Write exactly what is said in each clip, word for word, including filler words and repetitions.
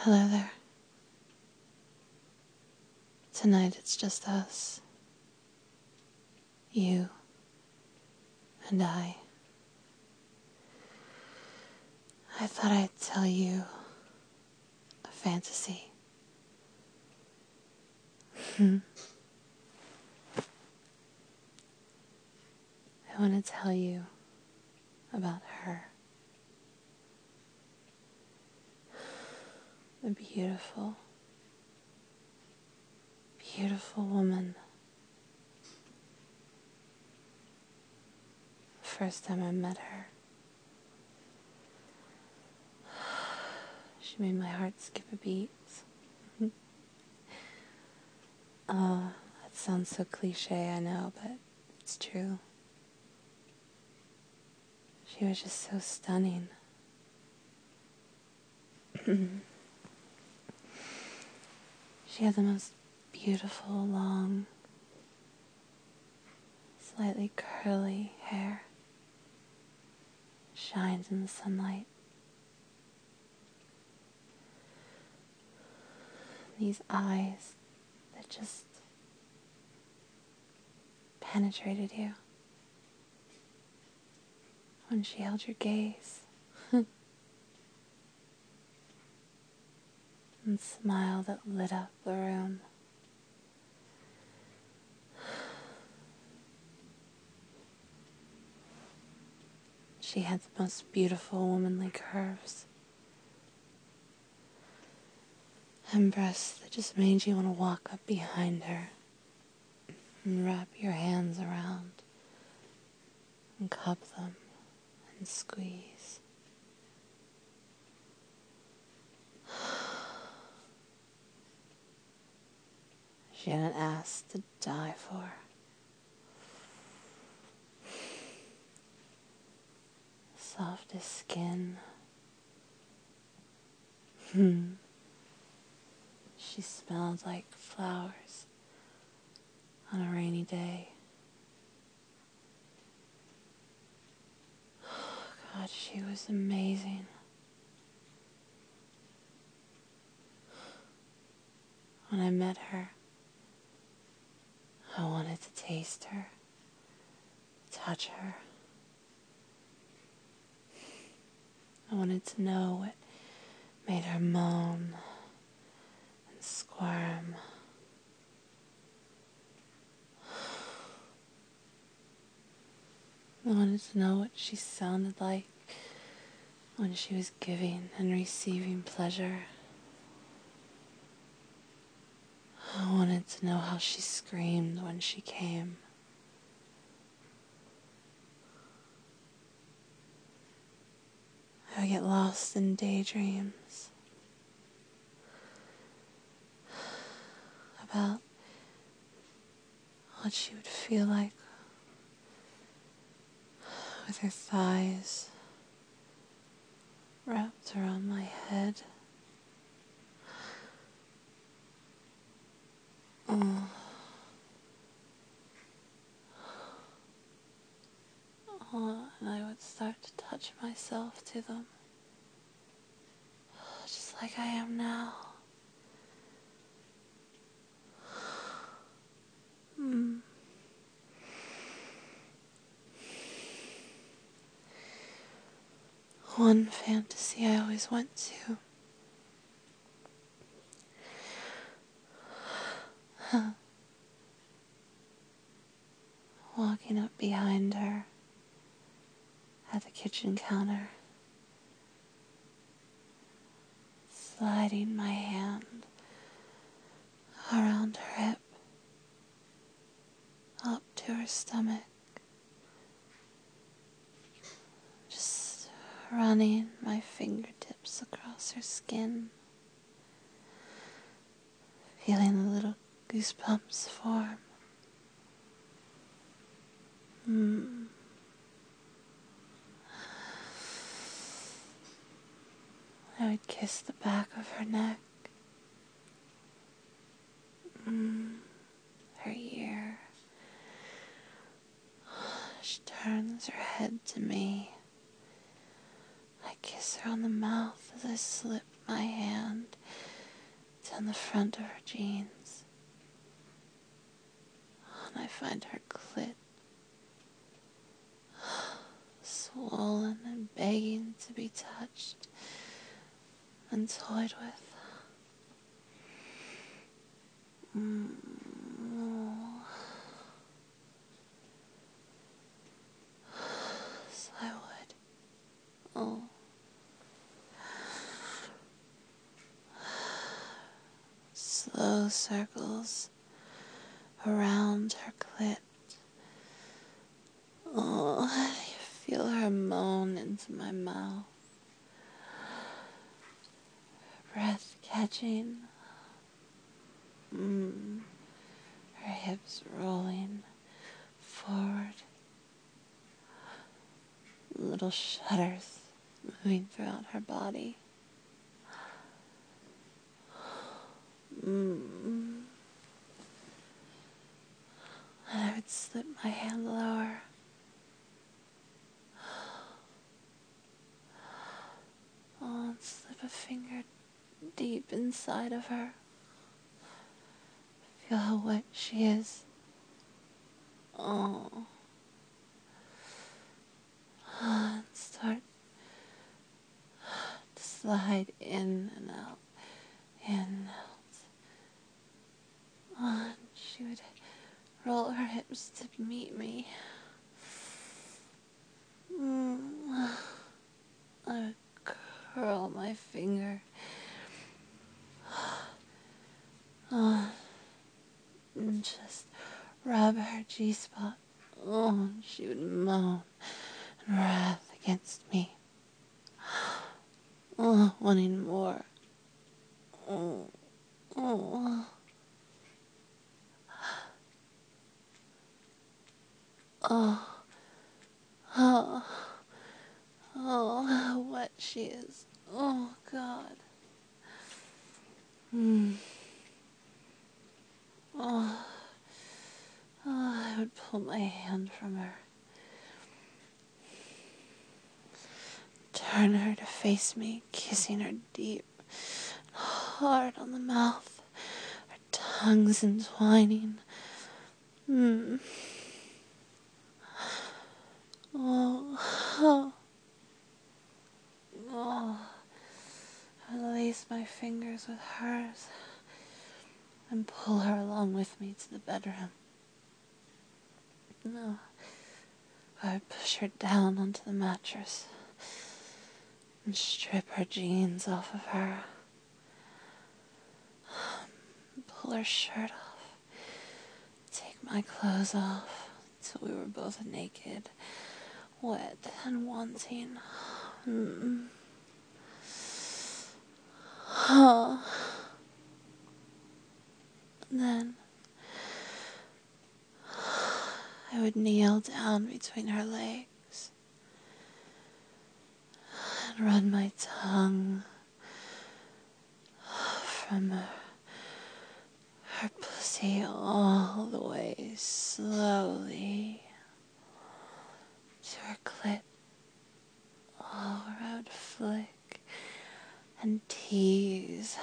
Hello there. Tonight it's just us. You and I. I thought I'd tell you a fantasy. I want to tell you about her. The beautiful, beautiful woman. The first time I met her, she made my heart skip a beat. uh, that sounds so cliche, I know, but it's true. She was just so stunning. She had the most beautiful, long, slightly curly hair. Shines in the sunlight. These eyes that just penetrated you when she held your gaze and smile that lit up the room. She had the most beautiful womanly curves and breasts that just made you want to walk up behind her and wrap your hands around and cup them and squeeze. She had an ass to die for. Softest skin. Hmm. She smelled like flowers on a rainy day. Oh God, she was amazing. When I met her, I wanted to taste her, touch her. I wanted to know what made her moan and squirm. I wanted to know what she sounded like when she was giving and receiving pleasure. I wanted to know how she screamed when she came. I would get lost in daydreams about what she would feel like with her thighs wrapped around my head. Oh. Oh, and I would start to touch myself to them, just like I am now. Mm. One fantasy I always went to. Huh. Walking up behind her at the kitchen counter, sliding my hand around her hip, up to her stomach, just running my fingertips across her skin, feeling the little goosebumps form. Mm. I would kiss the back of her neck, mm, her ear. She turns her head to me. I kiss her on the mouth as I slip my hand down the front of her jeans, and I find her clit swollen and begging to be touched and toyed with. Mm. Oh. So I would. Oh. Slow circles around her clit. Oh, I feel her moan into my mouth. Breath catching. Mm. Her hips rolling forward. Little shudders moving throughout her body. Mm. And I would slip my hand lower. Oh, and slip a finger deep inside of her. Feel how wet she is. Oh. And start to slide in and out, in and out. Oh, and she would roll her hips to meet me. Mm. I would curl my finger. Oh, and just rub her G-spot. Oh, and she would moan and wrath against me. Oh, wanting more. Oh, oh, oh, oh, oh, how wet she is. Oh, God. Hmm. Oh, oh, I would pull my hand from her. Turn her to face me, kissing her deep, hard on the mouth, our tongues entwining. Mm. Oh, oh, oh. I lace my fingers with hers and pull her along with me to the bedroom. No, I push her down onto the mattress and strip her jeans off of her. Pull her shirt off, take my clothes off till we were both naked, wet and wanting. Mm. Oh. Then I would kneel down between her legs and run my tongue from her, her pussy all the way slowly to her clit. Oh, where I would flick and tease.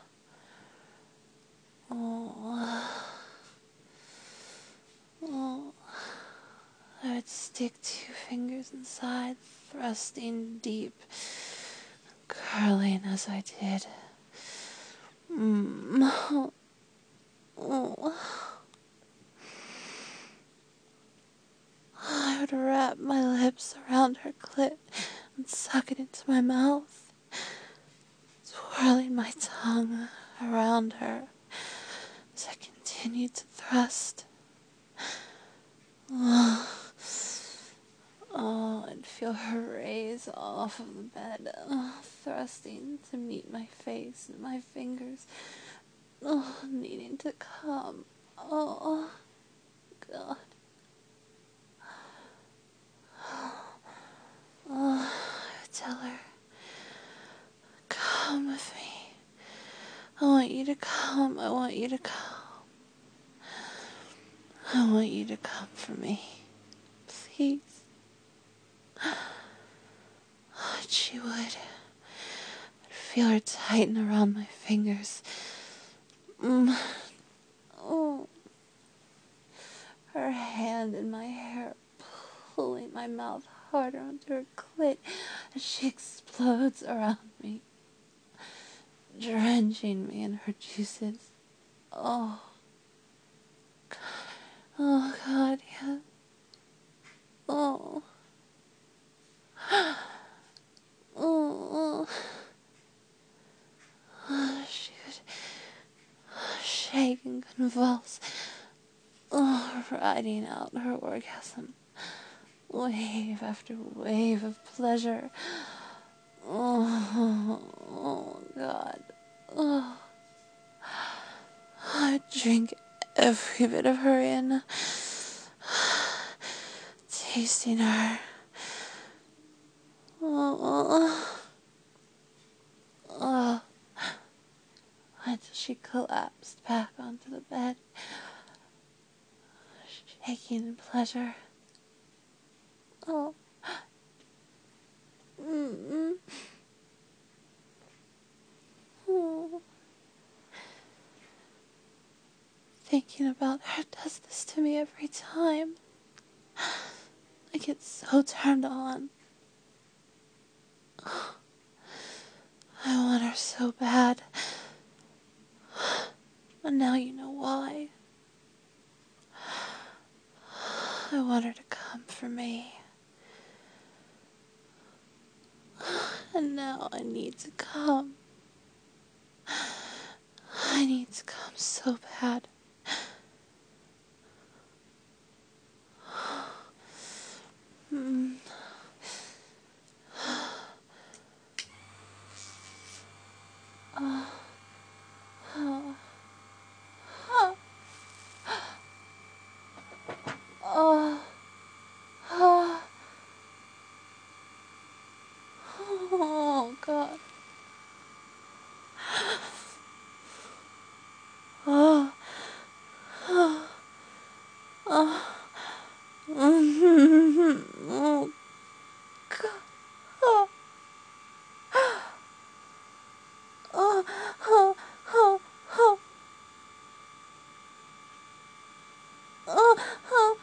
Oh, oh, I would stick two fingers inside, thrusting deep, curling as I did. Mm. Oh. I would wrap my lips around her clit and suck it into my mouth, twirling my tongue around her as I continued to thrust. Oh, oh, I'd feel her raise off of the bed, oh, thrusting to meet my face and my fingers, oh, needing to come. Oh, God. Oh, I would tell her, come with me. I want you to come. I want you to come. I want you to come for me. Please. And she would. I'd feel her tighten around my fingers. Mm. Oh. Her hand in my hair, pulling my mouth harder onto her clit as she explodes around me, drenching me in her juices. Oh. Oh, God, yeah. Oh. Oh. Oh, she would shake and convulse, oh, riding out her orgasm, wave after wave of pleasure. Oh, oh God. Oh. I drink every bit of her in, tasting her. Oh, oh, until she collapsed back onto the bed, shaking in pleasure. Oh. Mm-mm. Oh. Thinking about her does this to me every time. I get so turned on. I want her so bad. And now you know why. I want her to come for me. And now I need to come. I need to come so bad. Mm. Oh. Oh. Oh. Oh. Oh. Oh, God. Oh. Oh. Oh. Mm-hmm. Oh, God. Oh. Oh. Oh. Oh. Oh. Oh. Oh.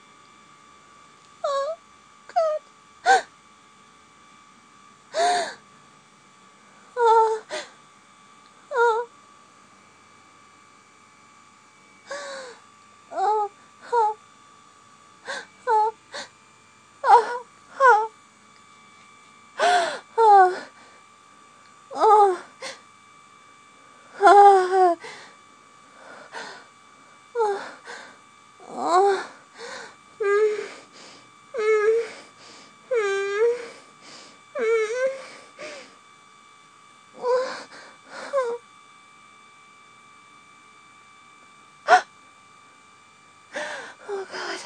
Oh. God. Oh. Oh. Oh. Oh. Oh. Oh. Oh. Oh. Oh. Oh. Oh. Mm. Mm. Mm. Mm. Oh. Oh, God.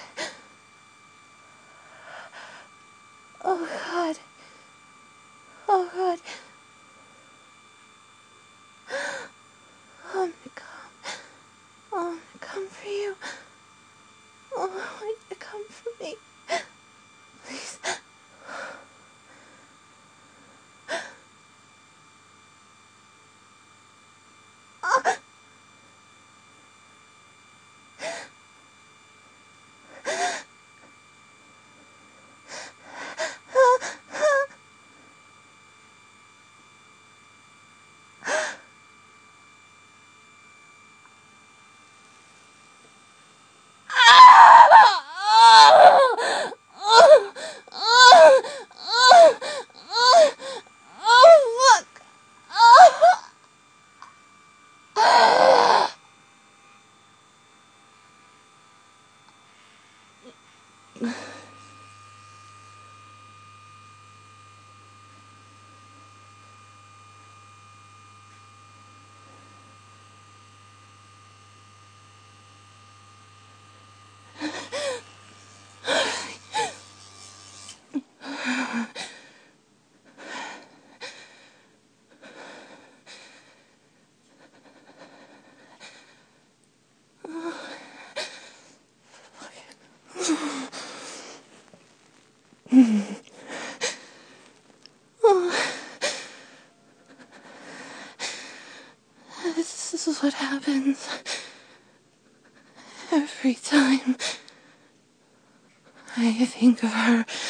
Oh, God. Oh, God. I'm gonna come. Oh, I'm gonna come for you. Oh, I want you to come for me. Please. Oh. This is what happens every time I think of her.